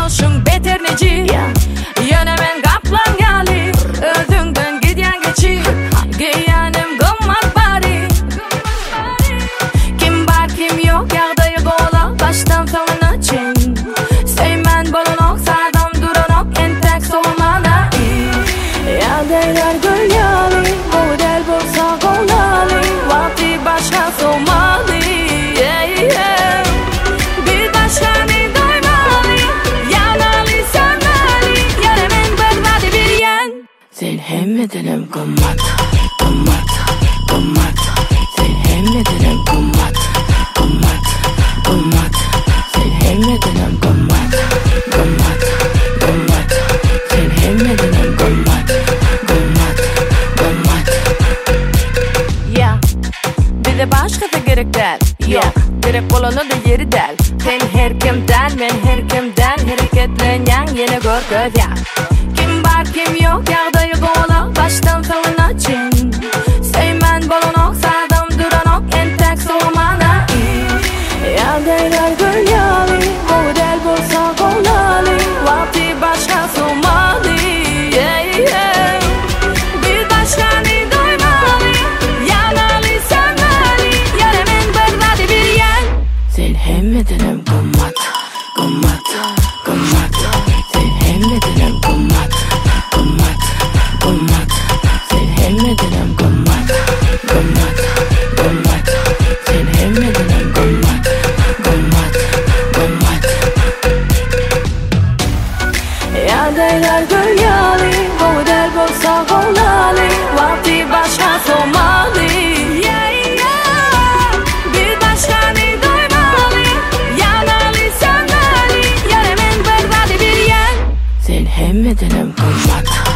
oluşun beter neci. Yana men kaplan gali özünden giden geçi. Giyanim gımmat bari. Kim var kim yok yağdayı boğla baştan sonuna çin. Seymen bolunok sardım duranok entek solmana. Yağdaylar gül yali model bolsa kolali. Vakti başka soğumalı. Bir başka bir doymalı. Yanalı sevmeli. Yarımın bırvadı bir yen. Sen hemmedenim gımmat gımmat gımmat. Sen hemmedenim gımmat gımmat gımmat. Sen hemmedenim gımmat gımmat gımmat. Sen hemmedenim gımmat gımmat gımmat. Ya bize başka da gerek değil. Yok gerek olanı da yeri del. Sen her kimden ben her kimden hareketlenyen yine gör göz ya. Kim var kim yok yağdayı kovala baştan sonuna çin. Seymen bolunok sardım duranok entek soğumana. Yağdaylar gül yali model bolsa kolali. Vakti başka soğumalı. Bir başka bir doymalı. Yanalı sevmeli. Yarımın bırvadı bir yen. Sen hemmedenim gımmat gımmat gımmat. Sen hemmedenim gımmat gımmat gımmat. Sen hemmedenim gımmat gımmat gımmat. Sen hemmedenim gımmat gımmat gımmat. Yağdaylar gül yali model bolsa kolali. Vakti başka soğumalı. Bir başka bir doymalı. Yanalı sevmeli. Yarımın bırvadı bir yen. Sen hemmedenim gımmat